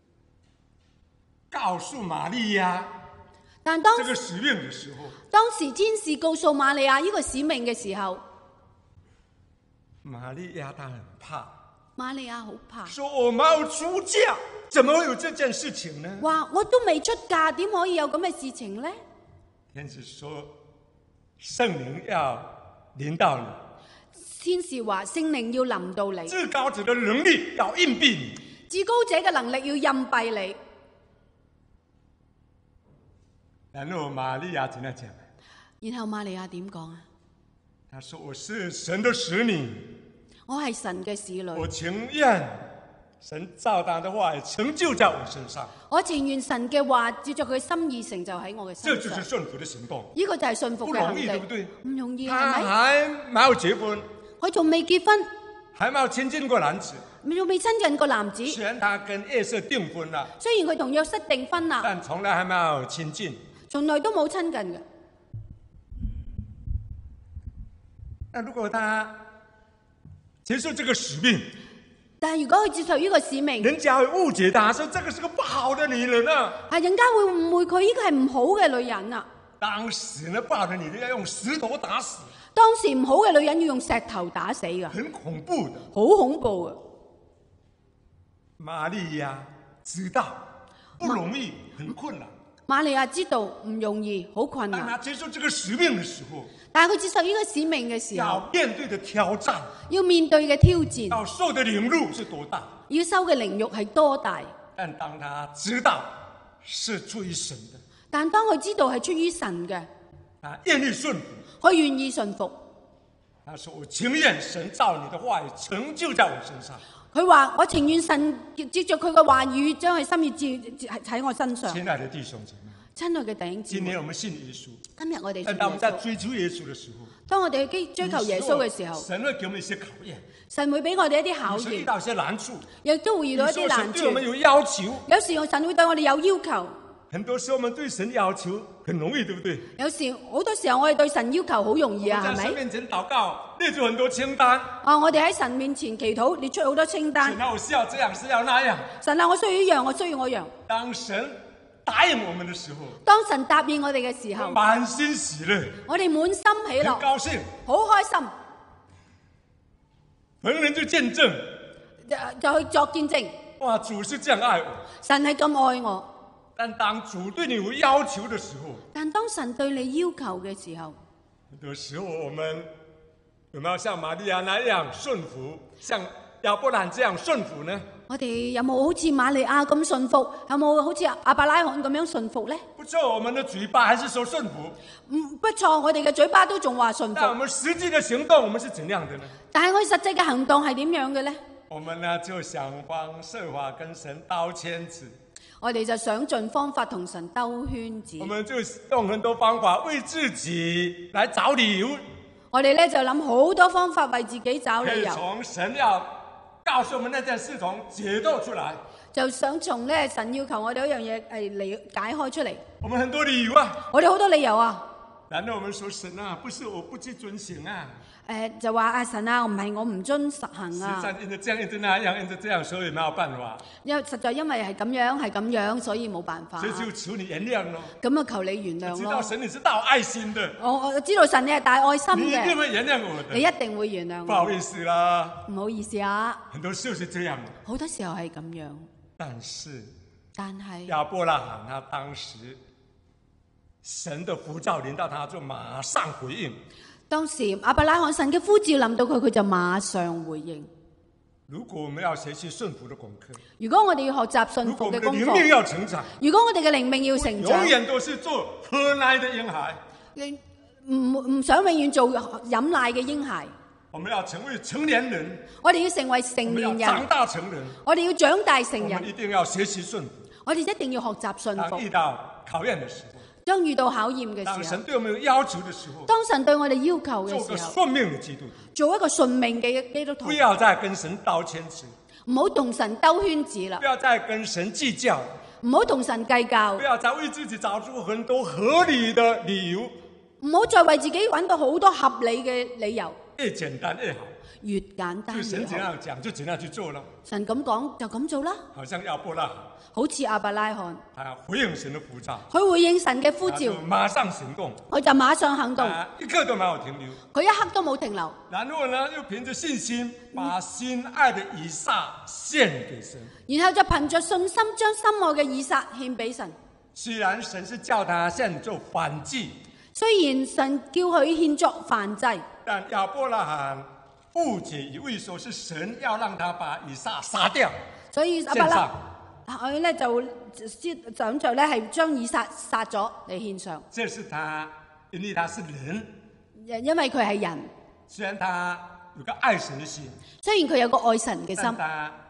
告訴瑪利亞， 但當這個使命的時候， 當時天使告訴瑪利亞呢個使命嘅時候， 瑪利亞她很怕。 瑪利亞好怕， 說我沒有出嫁，怎麼會有這件事情呢？ 話我都未出嫁，點可以有咁嘅事情呢？ 天使說聖靈要臨到你， 天使話聖靈要臨到你， 至高者的能力要蔭庇你， 至高者嘅能力要蔭庇你。 然後瑪利亞怎樣講？ 然後瑪利亞點講啊？ 她說我是神的使女。 我係神嘅使女， 我情願神照他的話成就在我身上。 我情願神嘅話照着佢心意成就喺我嘅身上。 這就是順服的行動。 呢個就係信服嘅行動。 不容易，對不對？ 唔容易，係他咪？ 還沒有結婚， 佢仲未結婚， 還沒有親近過男子。 仲未親近過男子。 雖然他跟約瑟訂婚了， 雖然佢同約瑟訂婚啦， 但從來還沒有親近， 從來都冇親近嘅。 那如果他接受這個使命， 但係如果佢接受呢個使命， 人家會誤解他，說這個是個不好的女人啊。 係人家會誤會佢呢個係唔好嘅女人啊。 當時呢，不好的女人要用石頭打死。 當時唔好嘅女人要用石頭打死噶， 很恐怖的， 好恐怖啊！ 瑪利亞知道不容易，很困難。 瑪利亞知道唔容易，好困難。 當他接受這個使命的時候， 但係佢接受呢個使命嘅時候， 要面對的挑戰， 要面對嘅挑戰， 要受的凌辱是多大？ 要受嘅凌辱係多大？ 但當他知道是出於神的， 但當佢知道係出於神嘅， 啊，願意順服， 佢願意順服。 他說：我情願神照你的話語成就在我身上。 佢話：我情願神接着佢嘅話語，將佢心意照喺我身上。 親愛的弟兄姐妹， 親愛嘅弟兄姊妹， 今天我們信耶穌， 今日我哋信耶穌， 但當我們在追求耶穌的時候， 當我哋去追求耶穌嘅時候， 神會給我們一些考驗， 神會俾我哋一啲考有時遇驗， 到一些難處， 亦都會遇到一啲難處。 對我們有要求， 有時神會對我哋有要求。 很多時候我們對神要求很容易，對不對？ 有時好多時候我哋對神要求好容易啊，係咪？ 在神面前禱告，列出很多清單。 啊，我哋喺神面前祈禱，列出好多清單。 神啊，我是要這樣，是要那樣。 神啊，我需要一樣，我需要我樣。 當神答應我們的時候， 當神答應我哋嘅時候， 滿心喜樂， 我哋滿心喜樂， 很高興， 好開心， 逢人就見證， 就去作見證。 哇，主是這樣愛我。 神係咁愛我。 但當主對你有要求的時候， 但當神對你要求嘅時候， 很多時候我們有沒有像瑪利亞那樣順服，像亞伯蘭這樣順服呢？ 我哋有冇好似瑪利亞咁順服？有冇好似亞伯拉罕咁樣順服呢？ 不錯，我們的嘴巴還是說順服。 唔不錯，我哋嘅嘴巴都仲話順但我服。 們實際的行動，我們是怎樣的呢？ 但係我哋實際嘅行動係點樣嘅呢？ 我們呢就想方設法跟神兜圈子。 我哋就想盡方法同神兜圈子。 我們就用很多方法為自己來找理由。 我哋咧就諗好多方法為自己找理由， 從神要告訴我們那件事從解讀出來， 就想從咧神要求我哋一樣嘢係嚟解開出嚟。 我們很多理由啊， 我哋好多理由啊。 難道我們說神啊，不是我不去遵行啊？ 誒、呃、就話阿神啊，唔係我唔遵實行實啊。 在因着這樣，因着那樣，因着這樣，所以沒有辦法。 因為實在因為係咁樣係咁樣，所以冇辦法。 所以就求你原諒咯。 咁啊，求你原諒知道咯。 神你是大愛心的， 我我知道神你係大愛心你一定嘅， 會原諒我的。 你一定會原諒我。 不好意思啦， 唔好意思啊， 很多時候是這樣。 好多時候係咁樣， 但是但係亞伯拉罕他當時神的呼召臨到他，就馬上回應。 當時亞伯拉罕神嘅呼召臨到佢，佢就馬上回應。 如果我們要學習順服的功課， 如果我哋要學習順如果我服嘅功們的靈命課， 要成長， 如果我哋嘅靈命要成永長， 遠都是做喝奶的嬰孩。 唔唔想永遠做飲奶嘅嬰孩， 我們要成為成年人， 我哋要成為我們要成年人， 長大成人， 我哋要長大成我們人， 一定要學習順服。 我哋一定要學習順當遇服。 到考驗的時候， 當遇到考驗嘅當時候神，對我們有要求的時候， 當神對我哋要求做個嘅時候， 順命的基督徒， 做一個順命嘅基督徒不，要再跟神兜圈子， 唔好同神兜圈子啦不，要再跟神計較， 唔好同神計較不，要再為自己找出很多合理的理由， 唔好再為自己揾到好多合理嘅理由， 越簡單越好。 越簡單就神怎越好。 樣講就怎樣去做了， 神咁講就咁做啦， 好像亞伯拉罕， 好似亞伯拉罕， 他回應神的呼召， 佢回應神嘅呼召他就，馬上行動， 佢就馬上行動， 啊，一刻都沒有停留。 佢一刻都冇停留。 然後呢，又憑着信心把心愛的以撒獻給神。 然後就憑着信心將心愛嘅以撒獻俾神。 雖然神是叫他獻做燔祭， 雖然神叫佢獻作燔祭， 但亞伯拉罕誤解以為說是神要讓他把以撒殺掉， 所以亞伯拉獻上。 佢咧就想着咧係將以撒殺咗嚟獻上， 這是他，因為他是人， 因為佢係人， 雖然他有個愛神的心， 雖然佢有個愛神嘅但心， 他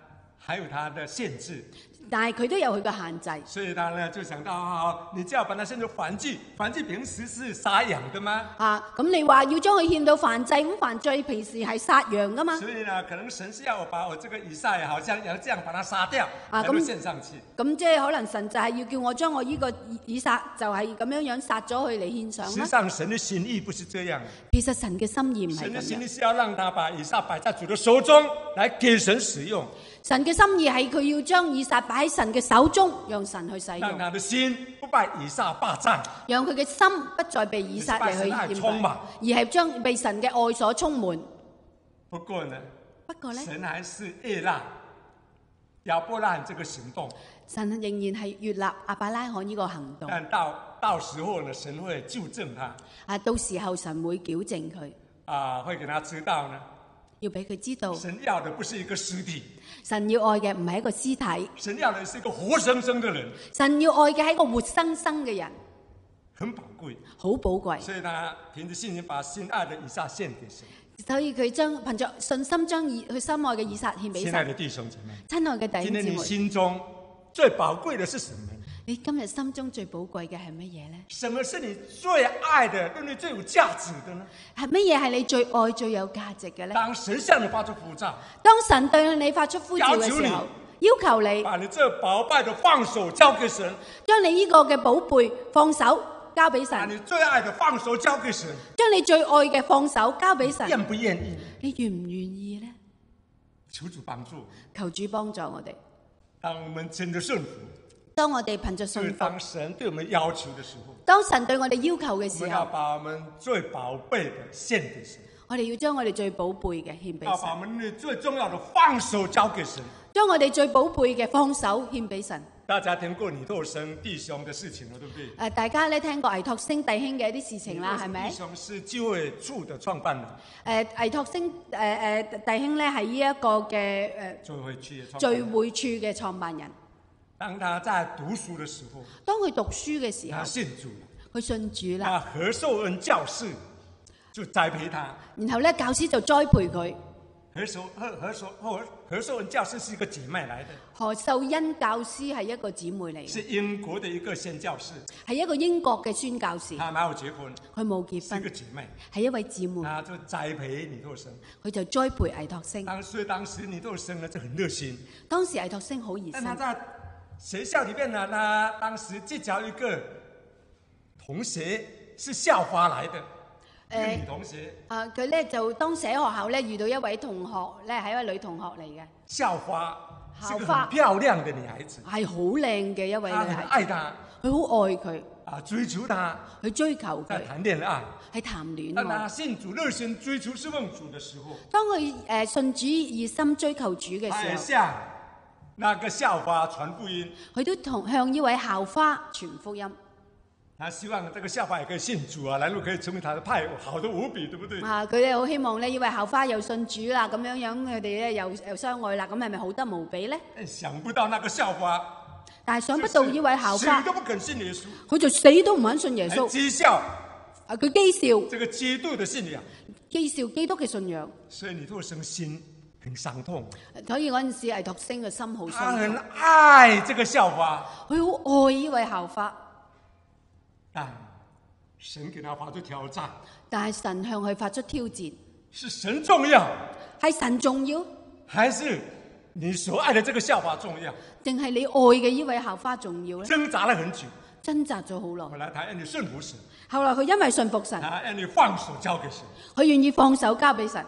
還有它的限制。 但係佢都有佢嘅限制。 所以他呢就想到，好，你只要把它獻做燔祭，燔祭平時是殺羊的嗎？ 啊，咁你話要將佢獻到燔祭，咁燔祭平時係殺羊噶嘛？ 所以呢，可能神是要我把我這個以撒也好像要這樣把它殺掉， 啊， 才會獻上去。 咁即係可能神就係要叫我將我呢個以撒就係咁樣樣殺咗佢嚟獻上啦。 實際上神的心意不是這樣。 其實神嘅心意唔係神的咁樣。 心意是要讓他把以撒擺在主的手中，來給神使用。 神嘅心意係佢要將以撒擺喺神嘅手中，讓神去使用。 讓他的心不被以撒霸佔， 讓佢嘅心不再被以撒嚟去佔據，而係將被神嘅愛所充滿。 不過呢， 不過呢， 神還是悅納亞伯拉罕這個行動。 神仍然係悅納亞伯拉罕呢個行動。 但到到時候呢，神會糾正他。 啊，到時候神會矯正佢。 啊，會給他知道呢。 要俾佢知道， 神要的不是一個屍體， 神要愛嘅唔係一個屍體， 神要的是一個活生生的人， 神要愛嘅係一個活生生嘅人， 很寶貴， 好寶貴。 所以他憑着信心把心愛的以撒獻給神。 所以佢將憑着信心將以佢心愛嘅以撒獻俾神。 親愛的弟兄姐妹， 親愛嘅弟兄姊妹， 今天你心中最寶貴的是什麼？ 你今日心中最寶貴嘅係乜嘢呢？ 什麼是你最愛的，對你最有價值的呢？ 係乜嘢係你最愛最有價值嘅呢？ 當神向你發出呼召， 當神對你發出呼召嘅時候，要求你把你這寶貝的放手交給神， 將你呢個嘅寶貝放手交俾神， 把你最愛的放手交給神， 將你最愛嘅放手交俾神。 願不願意？ 你願唔願意呢？ 求主幫助， 求主幫助我哋。 當我們真的順服。 當我哋憑着信服， 當神對我們要求的時候， 當神對我哋要求嘅時候， 我們要把我們最寶貝的獻給神。 我哋要將我哋最寶貝嘅獻俾神。 要把我們最重要的放手交給神。 將我哋最寶貝嘅放手獻俾神。 大家聽過尼托生弟兄的事情了，對不對？ 誒、呃，大家咧聽過倪托星弟兄嘅一啲事情啦，係咪？ 弟兄是聚會處的創辦人。誒、 呃，倪托星誒誒、呃、弟兄咧係呢一個嘅誒聚會處嘅聚會處嘅創辦人。 當他在讀書的時候， 當佢讀書嘅時候， 他信主了， 佢信主啦。 那何壽恩教士就栽培他， 然後咧教師就栽培佢。 何壽何何壽何何壽恩教士是一個姐妹來的。 何秀恩教師係一個姊妹嚟嘅， 是英國的一個宣教士， 係一個英國嘅宣教士。 他沒有結婚， 佢冇結婚， 是一個姐妹， 係一位姊妹。 他就栽培尼托生， 佢就栽培倪托星。 當所以當時尼托生呢就很熱心， 當時倪托星好熱心。 但他在學校裏面呢，他當時結交一個同學是校花來的，一個女同學。 啊，佢咧就當時喺學校咧遇到一位同學咧，係一位女同學嚟嘅。 校花， 校花是個很漂亮的女孩子， 係好靚嘅一位女他很孩子。 愛她， 佢好愛佢， 啊，追求她， 去追求在佢， 談戀愛。 係談戀當他愛。 信主熱心追求侍奉主的時候， 當佢誒信主熱心追求主嘅他也時候， 向那個校花傳福音。 佢都同向呢位校花傳福音。 他希望這個校花也可以信主啊，然後可以成為他的派，好得無比，對不對？ 啊，佢哋好希望咧，呢位校花又信主啦，咁樣樣佢哋咧又又相愛啦，咁係咪好得無比咧？ 想不到那個校花， 但係想不到呢位校花， 誰都不肯信耶穌， 佢就死都唔肯信耶穌。 譏笑啊，佢譏笑這個基督的信仰， 譏笑基督嘅信仰。 所以尼托生心很傷痛。 所以嗰陣時，倪托星嘅心好他很傷痛。 愛這個校花， 佢好愛呢位校花， 但神給他發出挑戰， 但係神向佢發出挑戰， 是神重要， 係神重要， 還是你所愛的這個校花重要？ 定係你愛嘅呢位校花重要咧？ 掙扎了很久， 掙扎咗好耐。 後來他讓你順服神， 後來佢因為信服神， 他讓你放手交給神， 佢願意放手交俾神，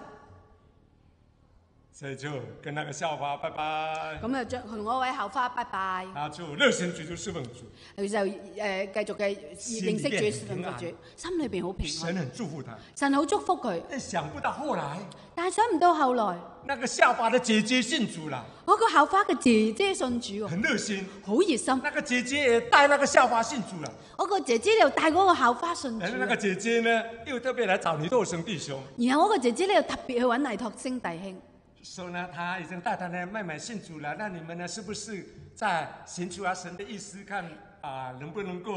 所以就跟那個校花拜拜。 咁啊，將同嗰位校花拜拜。 他就熱心追求侍奉主， 佢就誒繼續嘅認識主、信服主，心裏邊好平神安。 很祝福他。 神好祝福佢， 但想不到後來， 但係想唔到後來， 那個校花的姐姐信主了， 嗰個校花嘅姐姐信主喎， 很熱心。 好熱心。 那個姐姐也帶那個校花信主了， 嗰個姐姐又帶嗰個校花信主然後那個姐姐呢，又特別來找尼托生弟兄， 然後嗰個姐姐咧又特別去揾倪托星弟兄。 說呢，他已經帶他的妹妹信主了，那你們呢，是不是在尋求啊神的意思看，看啊能不能夠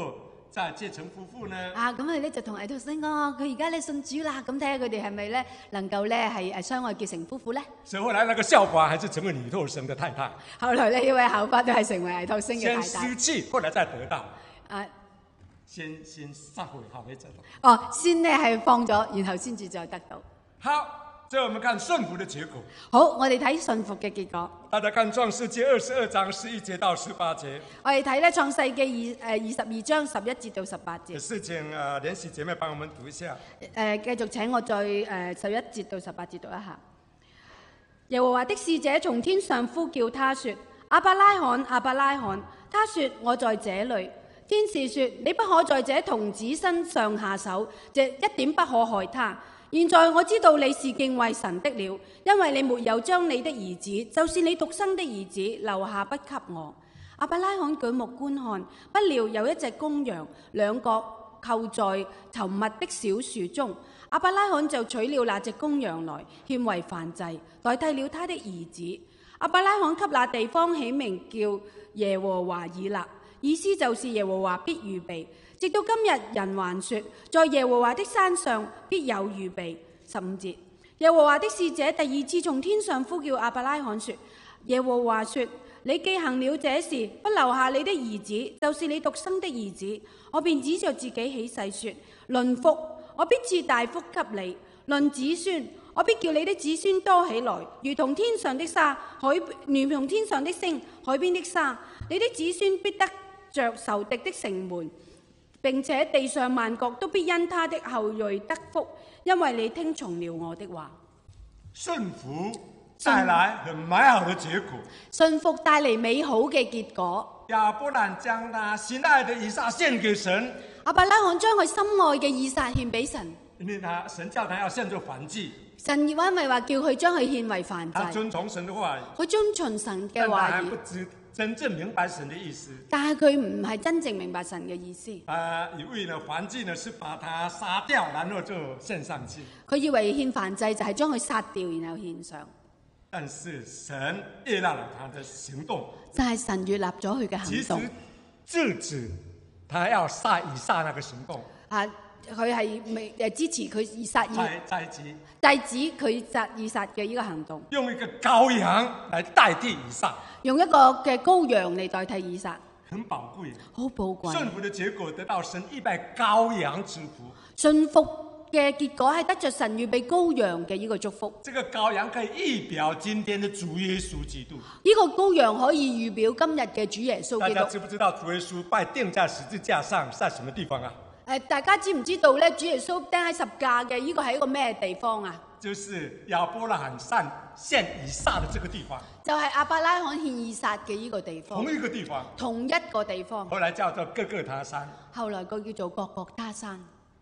在結成夫婦呢？ 啊，咁佢咧就同艾托生講，佢而家咧信主啦，咁睇下佢哋係咪咧能夠咧係誒相愛結成夫婦咧？ 所以後來那個校法還是成為尼托生的太太。 後來呢，呢位校法都係成為艾托生嘅先太太。 失去，後來再得到。 啊， 先先撒回後尾得到。 哦，先呢係放咗，然後先至再得到。 好。最後我們看順服的結果。 好，我哋睇順服嘅結果。 大家看創世記二十二章十一節到十八節。 我哋睇咧創世記二誒二十二章十一節到十八節。 事情誒，聯繫姐妹幫我們讀一下。 誒、呃，繼續請我再誒十一節到十八節讀一下。耶和華的使者從天上呼叫他說：亞伯拉罕，亞伯拉罕。他說：我在這裏。天使說：你不可在這童子身上下手，這一點不可害他。現在我知道你是敬畏神的了，因為你沒有將你的兒子，就是你獨生的兒子，留下不給我。亞伯拉罕舉目觀看，不料有一隻公羊，兩角扣在稠密的小樹中。亞伯拉罕就取了那隻公羊來，獻為燔祭，代替了他的兒子。亞伯拉罕給那地方起名叫耶和華以勒，意思就是耶和華必預備。直到今日，人還說，在耶和華的山上必有預備。十五節，耶和華的使者第二次從天上呼叫亞伯拉罕說：耶和華說，你既行了這事，不留下你的兒子，就是你獨生的兒子，我便指着自己起誓說：論福，我必賜大福給你；論子孫，我必叫你的子孫多起來，如同天上的沙，海如同天上的星，海邊的沙。你的子孫必得着仇敵的城門。並且地上萬國都必因他的後裔得福，因為你聽從了我的話。 順服帶來很美好的結果。 順服帶嚟美好嘅結果。 亞伯蘭將他心愛的以撒獻給神。 亞伯拉罕將佢心愛嘅以撒獻俾神。 因為他神叫他要獻做燔祭。 神因為話叫佢將佢獻為燔祭。 他遵從神的話語。佢遵從神嘅話語。 真正明白神的意思， 但係佢唔係真正明白神嘅意思。 啊，以為呢燔祭呢是把它殺掉，然後就獻上去。 佢以為獻燔祭就係將佢殺掉，然後獻上。 但是神悅納了他的行動。 但係神悅納咗佢嘅行動。 其實制止他要殺以撒那個行動。啊， 佢係未誒支持佢以撒以祭祭制止佢殺以撒嘅呢個行動。 用一個羔羊來代替以撒。 用一個嘅羔羊嚟代替以撒， 很寶貴， 好寶貴。 順服的結果得到神預備羔羊之福。 順服嘅結果係得着神預備羔羊嘅呢個祝福。 這個羔羊可以預表今天的主耶穌基督。 呢個羔羊可以預表今日嘅主耶穌基督。 大家知不知道主耶穌被釘在十字架上，在什麼地方啊？ 誒，大家知唔知道咧？主耶穌釘喺十架嘅呢個係一個咩地方啊？ 就是亞伯拉罕獻獻以撒的這個地方， 就係亞伯拉罕獻以撒嘅呢個地方， 同一個地方， 同一個地方。 後來叫做各各他山， 後來個叫做各各他山，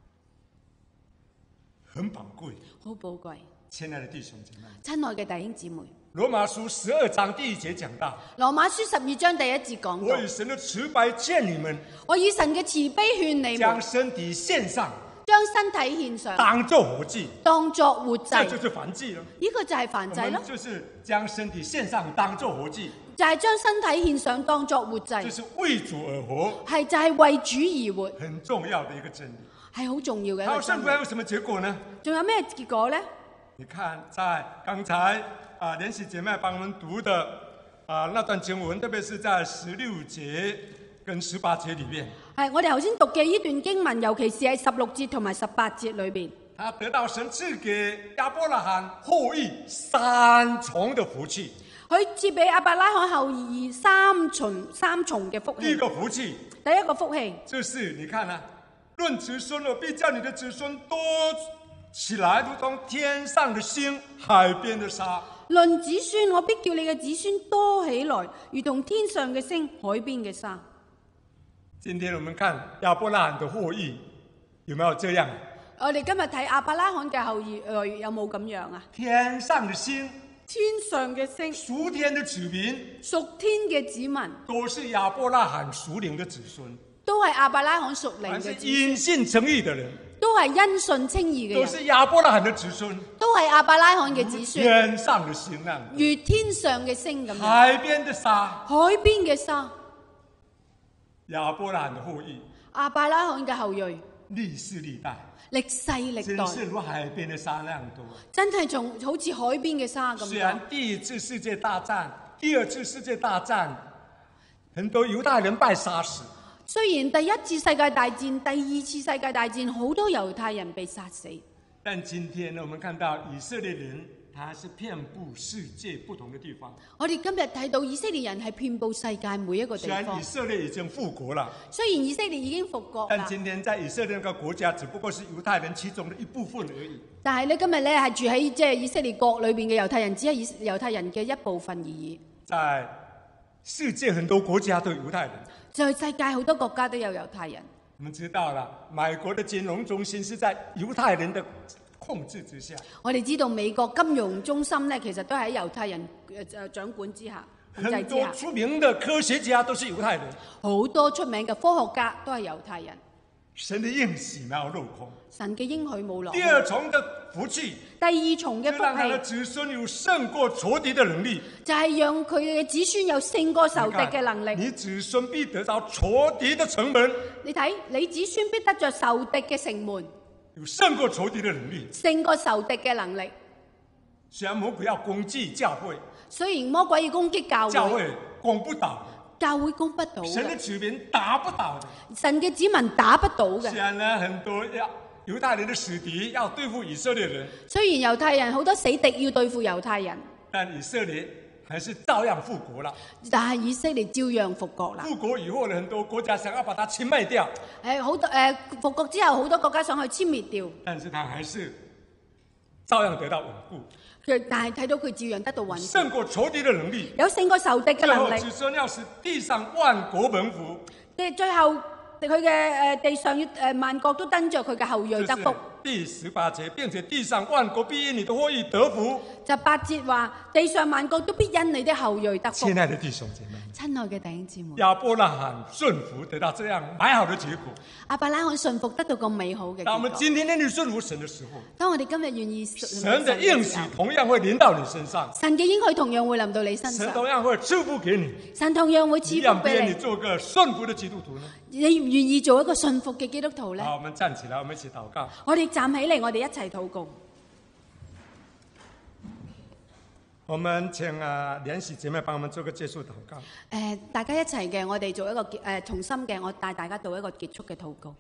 很寶貴， 好寶貴。 親愛的弟兄姐妹， 親愛嘅弟兄姊妹， 羅馬書十二章第一節講到， 羅馬書十二章第一節講到， 我以神的慈悲勸你們， 我以神嘅慈悲勸你們， 將身體獻上。 將身體獻上， 當作活祭， 當作活祭， 這就是燔祭咯。 呢個就係燔祭咯。 就是將身體獻上當作活祭， 就係將身體獻上當作活祭， 就是為主而活， 係就係為主而活， 很重要的一個真理， 係好重要嘅。 好，順服還有什麼結果呢？ 仲有咩結果呢？ 你看，在剛才啊，聯繫姐妹幫我們讀的啊那段經文，特別是在十六節跟十八節裏面， 係我哋頭先讀嘅呢段經文，尤其是喺十六節同埋十八節裏邊， 他得到神賜給亞伯拉罕後裔三重的福氣。 佢賜俾亞伯拉罕後裔三重三重嘅福氣。 第一個福氣， 第一個福氣， 就是你看啊，論子孫，我必叫你的子孫多起來，如同天上的星、海邊的沙。 論子孫，我必叫你嘅子孫多起來，如同天上嘅星、海邊嘅沙。 今天我們看亞伯拉罕的後裔，有沒有這樣？ 我哋今日睇亞伯拉罕嘅後裔有冇咁樣啊？ 天上的星， 天上嘅星， 屬天的子民， 屬天嘅子民， 都是亞伯拉罕屬靈的子孫， 都係亞伯拉罕屬靈嘅子孫， 因信稱義的人， 都係因信稱義嘅人， 都是亞伯拉罕的子孫， 都係亞伯拉罕嘅子孫， 天上的星啊， 如天上嘅星咁樣， 海邊的沙， 海邊嘅沙， 亞伯拉罕的後裔， 亞伯拉罕嘅後裔， 歷世歷代， 歷世歷真是代， 如海邊的沙那樣多。 真係仲好似海邊嘅沙咁雖然多。 第一次世界大戰、第二次世界大戰，很多猶太人被殺死。 雖然第一次世界大戰、第二次世界大戰，好多猶太人被殺死， 但今天呢，我們看到以色列人，他是遍布世界不同的地方。 我哋今日睇到以色列人係遍佈世界每一個地方雖然以。色列已經復國了， 雖然以色列已經復國但啦， 今天在以色列那個國家，只不過是猶太人其中的一部分而已。 但係咧今日咧係住喺即係以色列國裏邊嘅猶太人，只係以猶太人嘅一部分而已。 在世界很多國家都有猶太人。 在世界好多國家都有猶太人。 我們知道了，美國的金融中心是在猶太人的控制之下。 我哋知道美國金融中心咧，其實都喺猶太人誒掌管之下、控制很多之下。 出名的科學家都是猶太人。 好多出名嘅科學家都係猶太人。 神的應許沒有落空。 神嘅應許冇落空。 第二重的福氣， 第二重嘅就讓他的福氣子孫有勝過仇敵的能力。 就係讓佢哋嘅子孫有勝過仇敵嘅能力。 你子孫必得到仇敵的城門。 你睇，你子孫必得着仇敵嘅城門， 有勝過仇敵的能力。 勝過仇敵嘅能力。 雖然魔鬼要攻擊教會， 雖然魔鬼要攻擊教會， 教會攻不倒， 教會攻不到嘅， 神的子民打不倒的。 神嘅子民打不到嘅。 雖然呢，很多要猶太人的死敵要對付以色列人， 雖然猶太人好多死敵要對付猶太人， 但以色列還是照樣復國了。 但係以色列照樣復國啦。 復國以後呢，很多國家想要把它清滅掉， 誒好多誒復國之後，好多國家想去殲滅掉， 但是它還是照樣得到穩固， 佢但係睇到佢照樣得到穩固， 勝過仇敵的能力。 有勝過仇敵嘅最後能力。 子孫要使地上萬國蒙福， 嘅最後佢嘅誒地上要誒萬國都登着佢嘅後裔得福。 第十八節，並且地上萬國必因你的後裔得福。 就八節話，地上萬國都必因你的後裔得福。 親愛的弟兄姐妹， 親愛嘅弟兄姊妹， 亞伯拉罕順服得到這樣美好的結果。 亞伯拉罕順服得到咁美好嘅當我們結果。 今天願意順服神的時候， 當我哋今日願意神的應許同樣會臨到你身上， 神嘅應許同樣會臨到你身神上， 同樣會賜福給你。 神同樣會你賜福願不願意俾你。 做個順服的基督徒呢？ 你願唔願意做一個順服嘅基督徒呢？ 好，我們站起來，我們一起禱告。 我哋站起嚟，我哋一齊禱告。 我們請啊聯喜姐妹幫我們做個結束禱告。 誒，大家一齊嘅，我哋做一個結誒同心嘅，我帶大家做一個結束嘅禱告。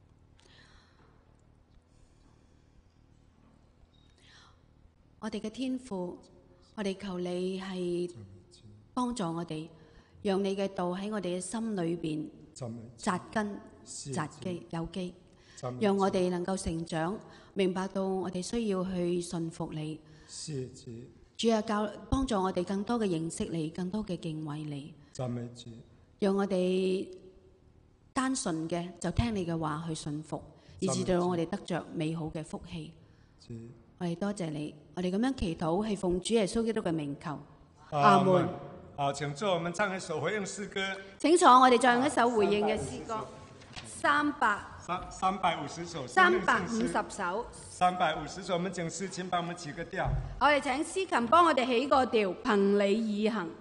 我哋嘅天父，我哋求你係幫助我哋，讓你嘅道喺我哋嘅心裏邊扎根、扎基、有基，讓我哋能夠成長，明白到我哋需要去順服你。主啊，教幫助我哋更多嘅認識你，更多嘅敬畏你。讓我哋單純嘅就聽你嘅話去順服，以至到我哋得着美好嘅福氣。我哋多謝你，我哋咁樣祈禱係奉主耶穌基督嘅名求。阿門。 好，請坐，我們唱一首回應詩歌。 請坐，我哋唱一首回應嘅詩歌，三百三三百五十首， 三百五十首， 三百五十首。我們請詩琴幫我們起個調。 我哋請司琴幫我哋起個調，憑你而行。